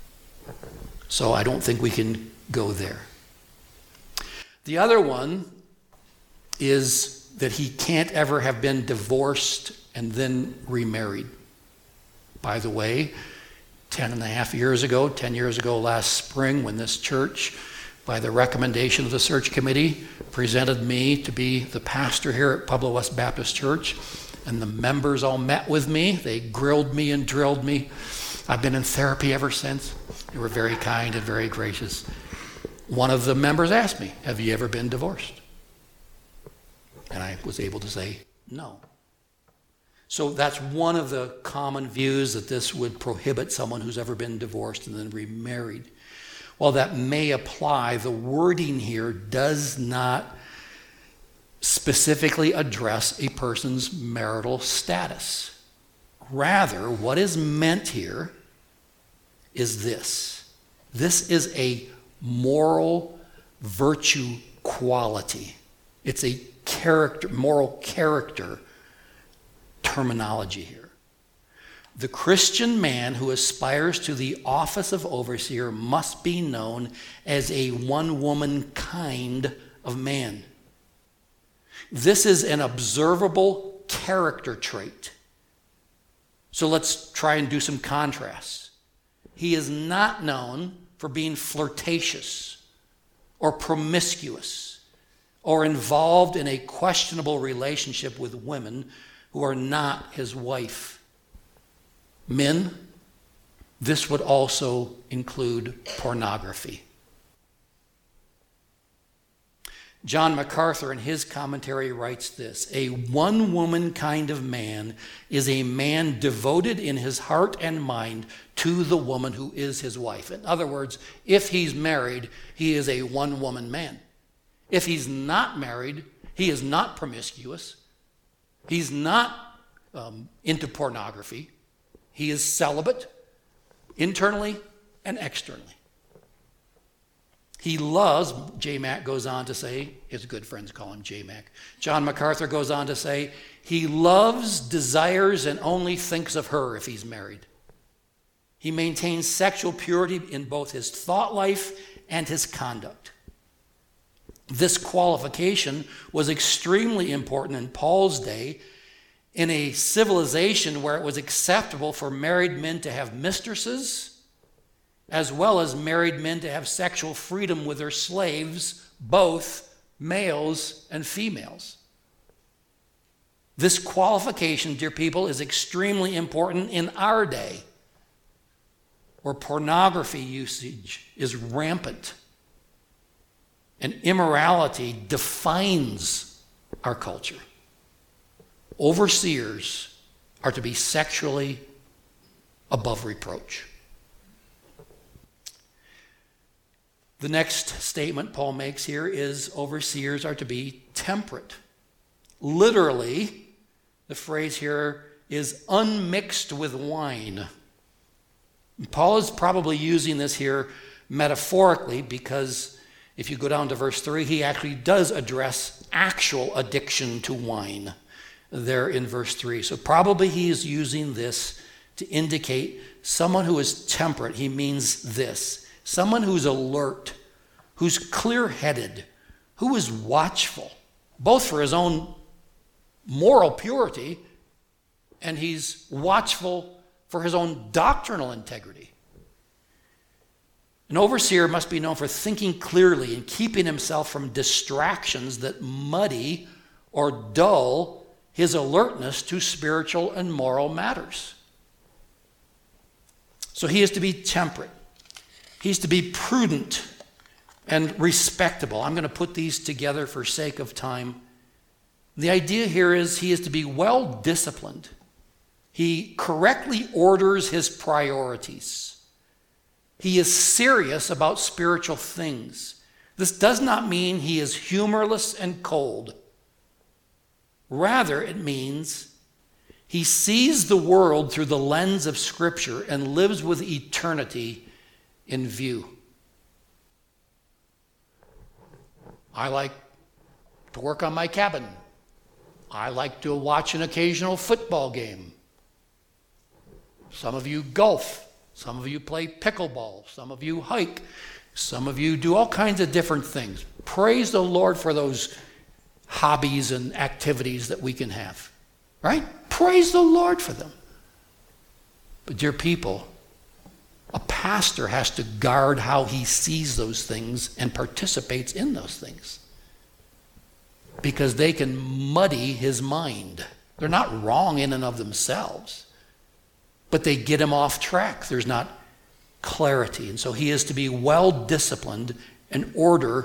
So I don't think we can go there. The other one is that he can't ever have been divorced and then remarried. By the way, ten and a half years ago, ten years ago last spring, when this church, by the recommendation of the search committee, presented me to be the pastor here at Pueblo West Baptist Church, and the members all met with me. They grilled me and drilled me. I've been in therapy ever since. They were very kind and very gracious. One of the members asked me, have you ever been divorced? And I was able to say no. So that's one of the common views, that this would prohibit someone who's ever been divorced and then remarried. While that may apply, the wording here does not specifically address a person's marital status. Rather, what is meant here is this. This is a moral virtue quality. It's a character, moral character terminology here. The Christian man who aspires to the office of overseer must be known as a one-woman kind of man. This is an observable character trait. So let's try and do some contrasts. He is not known for being flirtatious or promiscuous or involved in a questionable relationship with women who are not his wife. Men, this would also include pornography. John MacArthur in his commentary writes this: a one-woman kind of man is a man devoted in his heart and mind to the woman who is his wife. In other words, if he's married, he is a one-woman man. If he's not married, he is not promiscuous. He's not um, into pornography. He is celibate, internally and externally. He loves, J Mac goes on to say, his good friends call him J Mac. John MacArthur goes on to say, he loves, desires, and only thinks of her if he's married. He maintains sexual purity in both his thought life and his conduct. This qualification was extremely important in Paul's day, in a civilization where it was acceptable for married men to have mistresses, as well as married men to have sexual freedom with their slaves, both males and females. This qualification, dear people, is extremely important in our day, where pornography usage is rampant and immorality defines our culture. Overseers are to be sexually above reproach. The next statement Paul makes here is overseers are to be temperate. Literally, the phrase here is unmixed with wine. Paul is probably using this here metaphorically, because if you go down to verse three, he actually does address actual addiction to wine there in verse three. So probably he is using this to indicate someone who is temperate. He means this: someone who's alert, who's clear-headed, who is watchful, both for his own moral purity, and he's watchful for his own doctrinal integrity. An overseer must be known for thinking clearly and keeping himself from distractions that muddy or dull his alertness to spiritual and moral matters. So he is to be temperate. He's to be prudent and respectable. I'm going to put these together for sake of time. The idea here is he is to be well disciplined. He correctly orders his priorities. He is serious about spiritual things. This does not mean he is humorless and cold. Rather, it means He sees the world through the lens of Scripture and lives with eternity in view. I like to work on my cabin. I like to watch an occasional football game. Some of you golf. Some of you play pickleball. Some of you hike. Some of you do all kinds of different things. Praise the Lord for those hobbies and activities that we can have. Right? Praise the Lord for them. But dear people, a pastor has to guard how he sees those things and participates in those things, because they can muddy his mind. They're not wrong in and of themselves, but they get him off track. There's not clarity. And so he is to be well disciplined and order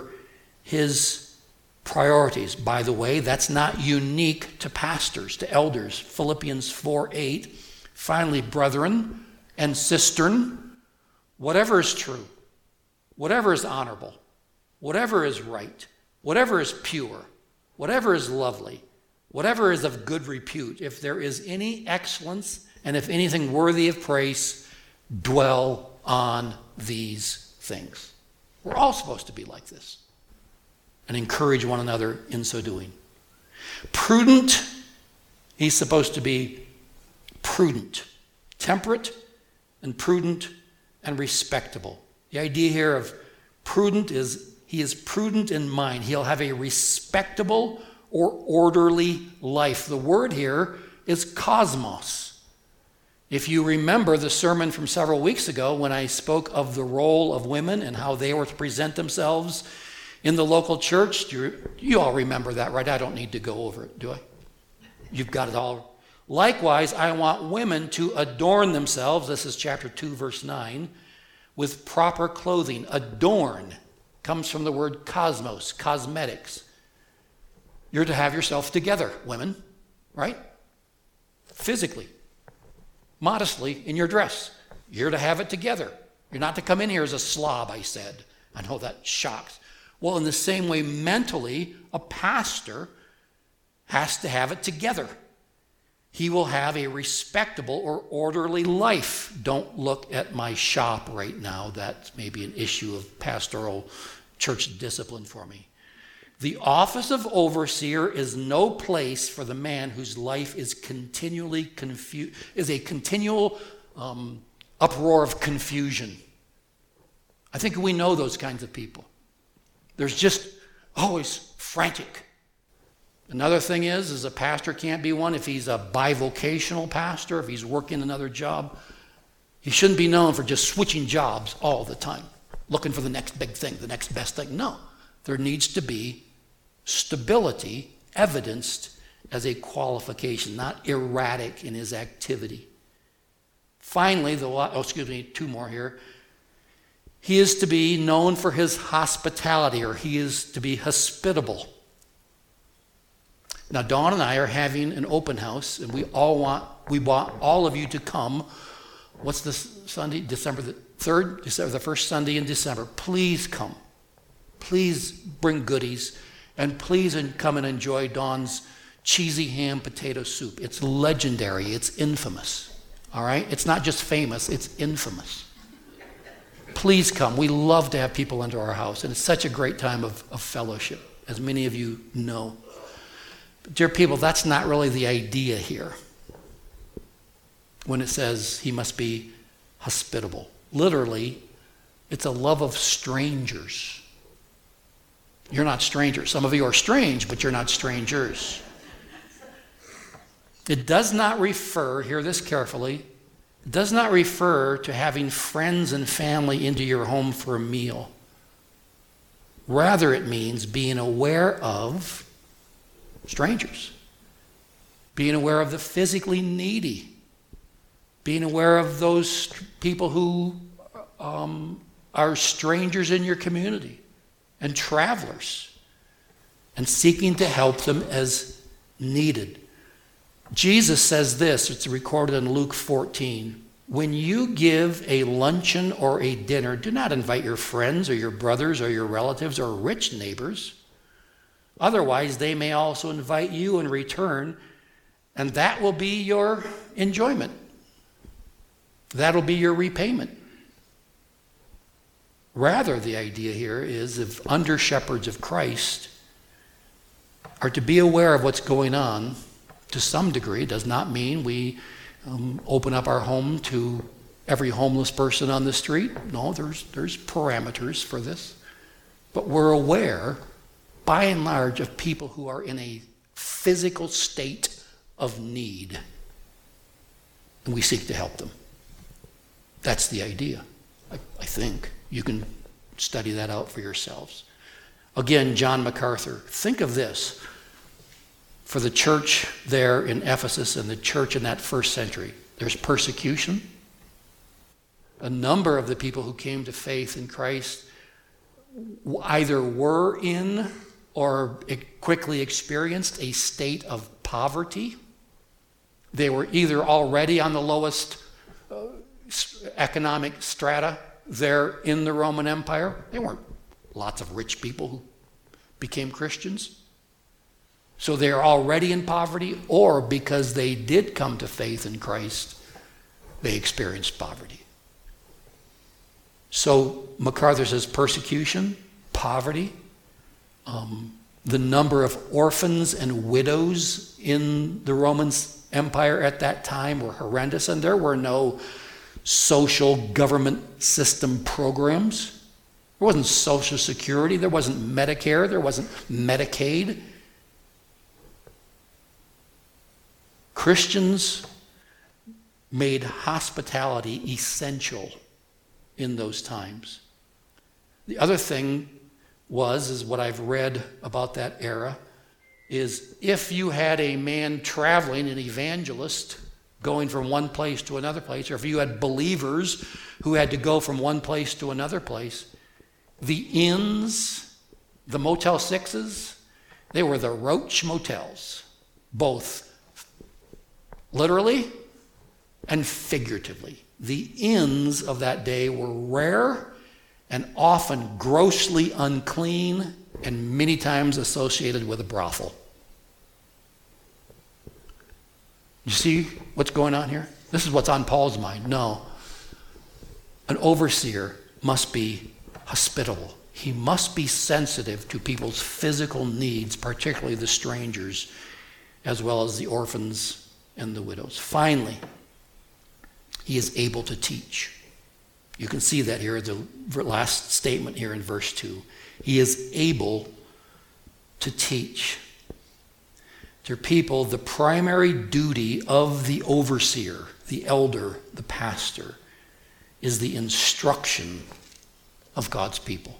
his priorities. By the way, that's not unique to pastors, to elders. Philippians four eight. Finally, brethren and sistern, whatever is true, whatever is honorable, whatever is right, whatever is pure, whatever is lovely, whatever is of good repute, if there is any excellence and if anything worthy of praise, dwell on these things. We're all supposed to be like this and encourage one another in so doing. Prudent, he's supposed to be prudent, temperate and prudent and respectable. The idea here of prudent is he is prudent in mind. He'll have a respectable or orderly life. The word here is cosmos. If you remember the sermon from several weeks ago when I spoke of the role of women and how they were to present themselves in the local church, you, you all remember that, right? I don't need to go over it, do I? You've got it all. Likewise, I want women to adorn themselves, this is chapter two, verse nine, with proper clothing. Adorn comes from the word cosmos, cosmetics. You're to have yourself together, women, right? Physically, modestly in your dress. You're to have it together. You're not to come in here as a slob, I said. I know that shocks. Well, in the same way, mentally, a pastor has to have it together. He will have a respectable or orderly life. Don't look at my shop right now. That may be an issue of pastoral church discipline for me. The office of overseer is no place for the man whose life is continually confu- is a continual um, uproar of confusion. I think we know those kinds of people. There's just always frantic. Another thing is, is a pastor can't be one if he's a bivocational pastor, if he's working another job. He shouldn't be known for just switching jobs all the time, looking for the next big thing, the next best thing. No, there needs to be stability evidenced as a qualification, not erratic in his activity. Finally, the oh, excuse me, two more here. He is to be known for his hospitality, or he is to be hospitable. Now, Dawn and I are having an open house, and we all want we want all of you to come. What's this Sunday? December the third, December the first Sunday in December. Please come. Please bring goodies, and please come and enjoy Dawn's cheesy ham potato soup. It's legendary. It's infamous. All right? It's not just famous. It's infamous. Please come. We love to have people into our house, and it's such a great time of, of fellowship, as many of you know. Dear people, that's not really the idea here when it says he must be hospitable. Literally, it's a love of strangers. You're not strangers. Some of you are strange, but you're not strangers. It does not refer, hear this carefully, it does not refer to having friends and family into your home for a meal. Rather, it means being aware of strangers, being aware of the physically needy, being aware of those people who um, are strangers in your community and travelers, and seeking to help them as needed. Jesus says this, it's recorded in Luke fourteen. When you give a luncheon or a dinner, do not invite your friends or your brothers or your relatives or rich neighbors. Otherwise, they may also invite you in return, And that will be your enjoyment. That'll be your repayment. Rather, the idea here is if under shepherds of Christ are to be aware of what's going on to some degree. It does not mean we um, open up our home to every homeless person on the street. No, there's, there's parameters for this. But we're aware, by and large, of people who are in a physical state of need. And we seek to help them. That's the idea, I, I think. You can study that out for yourselves. Again, John MacArthur, think of this. For the church there in Ephesus and the church in that first century, there's persecution. A number of the people who came to faith in Christ either were in or quickly experienced a state of poverty. They were either already on the lowest uh, economic strata there in the Roman Empire. They weren't lots of rich people who became Christians. So they're already in poverty, or because they did come to faith in Christ, they experienced poverty. So MacArthur says persecution, poverty, um, the number of orphans and widows in the Roman Empire at that time were horrendous, and there were no social government system programs. There wasn't Social Security, there wasn't Medicare, there wasn't Medicaid. Christians made hospitality essential in those times. The other thing was, is what I've read about that era, is if you had a man traveling, an evangelist, going from one place to another place, or if you had believers who had to go from one place to another place, the inns, the Motel Sixes, they were the roach motels, both literally and figuratively. The inns of that day were rare and often grossly unclean and many times associated with a brothel. You see what's going on here? This is what's on Paul's mind. No. An overseer must be hospitable. He must be sensitive to people's physical needs, particularly the strangers, as well as the orphans and the widows. Finally, he is able to teach. You can see that here, the last statement here in verse two. He is able to teach. Dear people, the primary duty of the overseer, the elder, the pastor, is the instruction of God's people.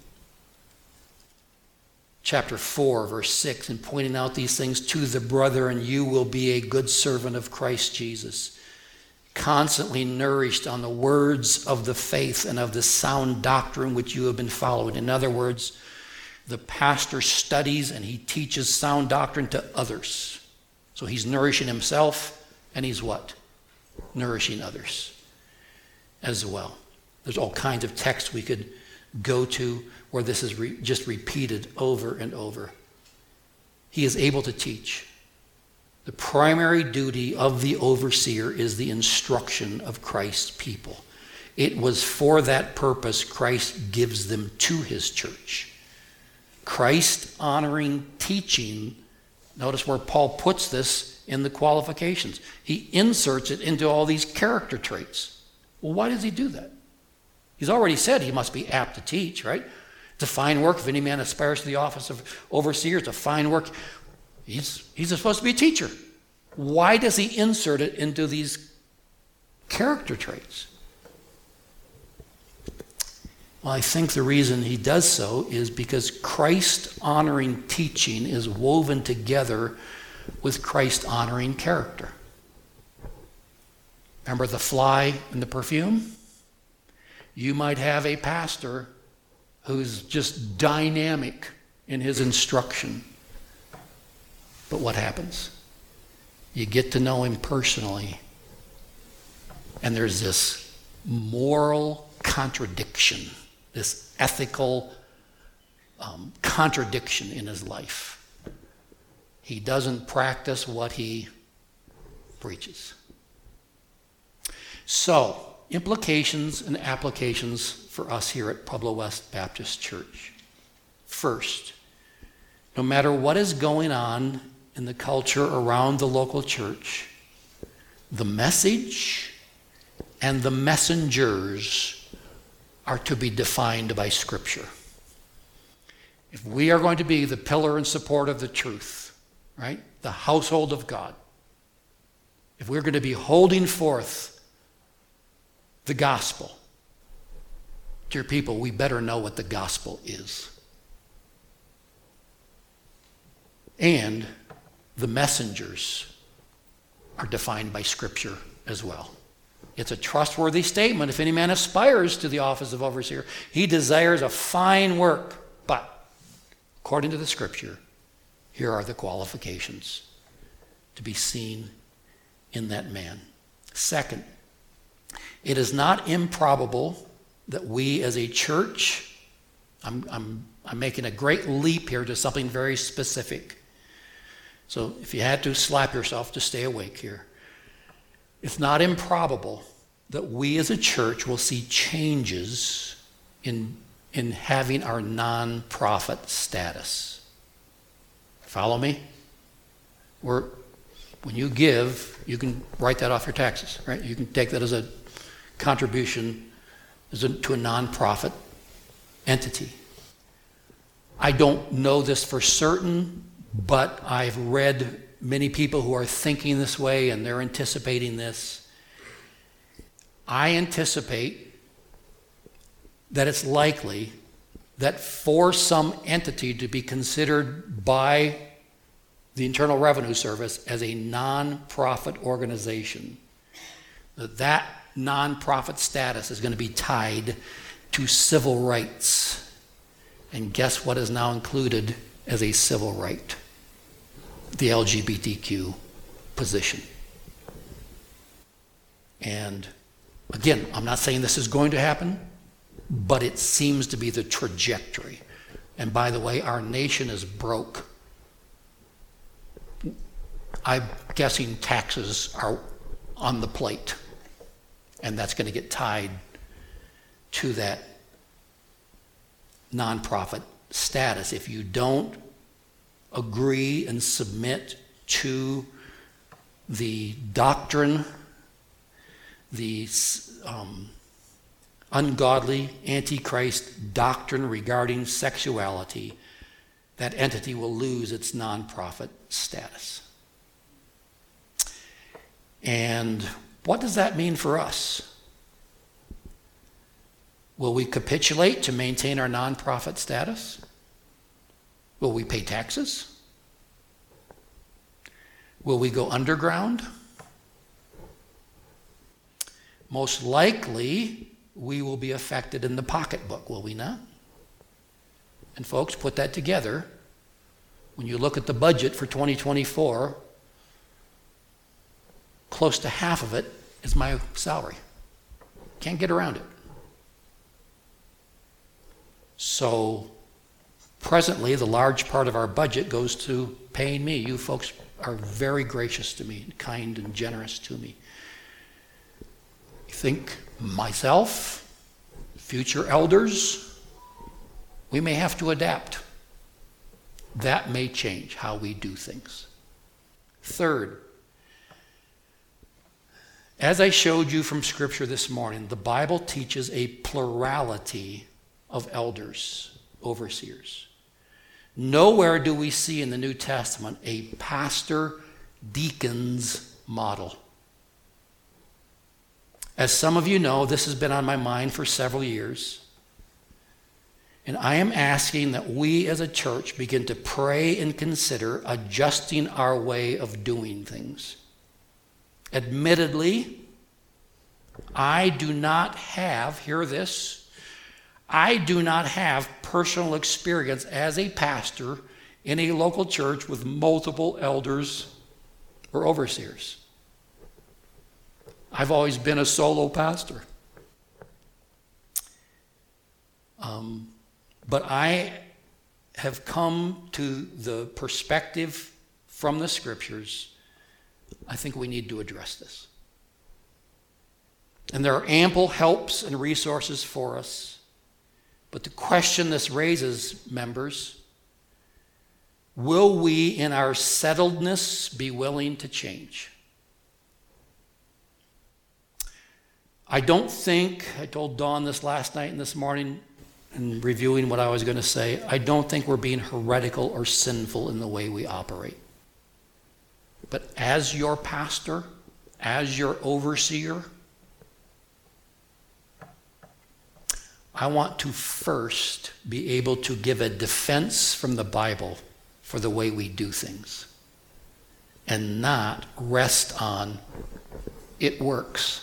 Chapter four, verse six, in pointing out these things to the brethren, you will be a good servant of Christ Jesus, constantly nourished on the words of the faith and of the sound doctrine which you have been following. In other words, the pastor studies and he teaches sound doctrine to others. So he's nourishing himself, and he's what? Nourishing others as well. There's all kinds of texts we could go to where this is re- just repeated over and over. He is able to teach. The primary duty of the overseer is the instruction of Christ's people. It was for that purpose Christ gives them to his church. Christ-honoring teaching, notice where Paul puts this in the qualifications. He inserts it into all these character traits. Well, why does he do that? He's already said he must be apt to teach, right? It's a fine work. If any man aspires to the office of overseer, it's a fine work. He's, he's supposed to be a teacher. Why does he insert it into these character traits? Well, I think the reason he does so is because Christ-honoring teaching is woven together with Christ-honoring character. Remember the fly and the perfume? You might have a pastor who's just dynamic in his instruction. But what happens? You get to know him personally, and there's this moral contradiction, this ethical um, contradiction in his life. He doesn't practice what he preaches. So, implications and applications for us here at Pueblo West Baptist Church. First, no matter what is going on in the culture around the local church, the message and the messengers are to be defined by Scripture. If we are going to be the pillar and support of the truth, right, the household of God, if we're going to be holding forth the gospel, dear people, we better know what the gospel is. And the messengers are defined by Scripture as well. It's a trustworthy statement. If any man aspires to the office of overseer, he desires a fine work. But according to the Scripture, here are the qualifications to be seen in that man. Second, it is not improbable that we as a church, I'm, I'm, I'm making a great leap here to something very specific. So if you had to slap yourself to stay awake here, it's not improbable that we as a church will see changes in, in having our non-profit status. Follow me? We're, when you give, you can write that off your taxes, right? You can take that as a contribution as a, to a non-profit entity. I don't know this for certain, but I've read many people who are thinking this way and they're anticipating this. I anticipate that it's likely that for some entity to be considered by the Internal Revenue Service as a non-profit organization, that that non-profit status is going to be tied to civil rights. And guess what is now included as a civil right? The L G B T Q position. And again, I'm not saying this is going to happen, but it seems to be the trajectory. And by the way, our nation is broke. I'm guessing taxes are on the plate, and that's going to get tied to that nonprofit status. If you don't agree and submit to the doctrine, the um, ungodly antichrist doctrine regarding sexuality, that entity will lose its nonprofit status. And what does that mean for us? Will we capitulate to maintain our nonprofit status? Will we pay taxes? Will we go underground? Most likely, we will be affected in the pocketbook, will we not? And folks, put that together. When you look at the budget for twenty twenty-four, close to half of it is my salary. Can't get around it. So presently, the large part of our budget goes to paying me. You folks are very gracious to me, kind and generous to me. You think myself, future elders, we may have to adapt. That may change how we do things. Third, as I showed you from Scripture this morning, the Bible teaches a plurality of elders, overseers. Nowhere do we see in the New Testament a pastor-deacons model. As some of you know, this has been on my mind for several years. And I am asking that we as a church begin to pray and consider adjusting our way of doing things. Admittedly, I do not have, hear this, I do not have personal experience as a pastor in a local church with multiple elders or overseers. I've always been a solo pastor. Um, but I have come to the perspective from the Scriptures I think we need to address this. And there are ample helps and resources for us. But the question this raises, members, will we in our settledness be willing to change? I don't think, I told Dawn this last night and this morning in reviewing what I was going to say, I don't think we're being heretical or sinful in the way we operate. But as your pastor, as your overseer, I want to first be able to give a defense from the Bible for the way we do things and not rest on it works.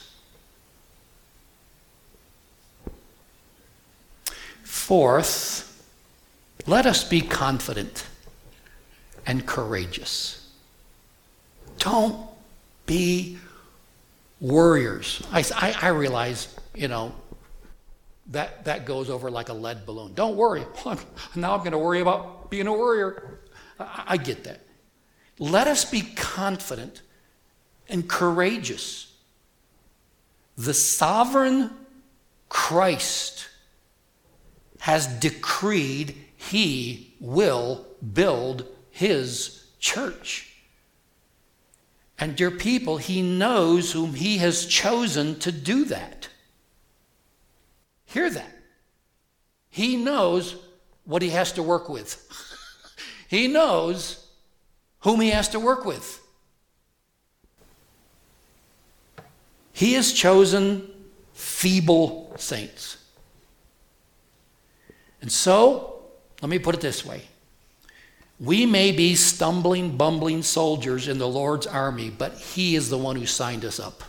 Fourth, let us be confident and courageous. Don't be worriers. I, I, I realize, you know, that, that goes over like a lead balloon. Don't worry. Now I'm going to worry about being a worrier. I, I get that. Let us be confident and courageous. The sovereign Christ has decreed he will build his church. And dear people, he knows whom he has chosen to do that. Hear that. He knows what he has to work with. He knows whom he has to work with. He has chosen feeble saints. And so, let me put it this way. We may be stumbling, bumbling soldiers in the Lord's army, but he is the one who signed us up.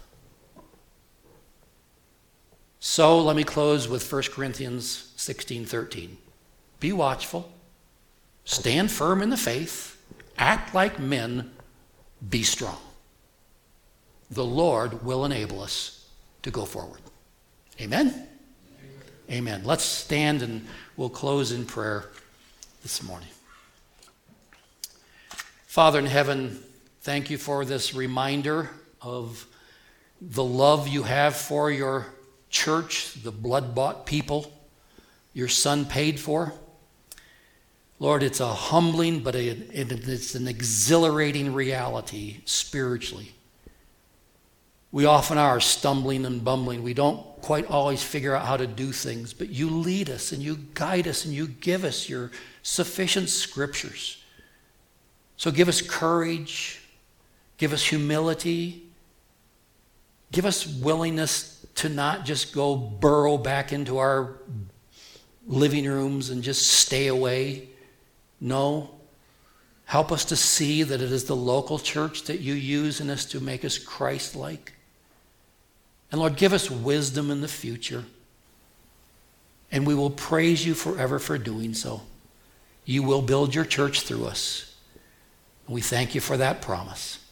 So let me close with First Corinthians sixteen thirteen. Be watchful, stand firm in the faith, act like men, be strong. The Lord will enable us to go forward. Amen? Amen. Amen. Let's stand and we'll close in prayer this morning. Father in heaven, thank you for this reminder of the love you have for your church, the blood-bought people your Son paid for. Lord, it's a humbling, but it's an exhilarating reality spiritually. We often are stumbling and bumbling. We don't quite always figure out how to do things, but you lead us and you guide us and you give us your sufficient scriptures. So give us courage, give us humility, give us willingness to not just go burrow back into our living rooms and just stay away. No. Help us to see that it is the local church that you use in us to make us Christ-like. And Lord, give us wisdom in the future. And we will praise you forever for doing so. You will build your church through us. And we thank you for that promise.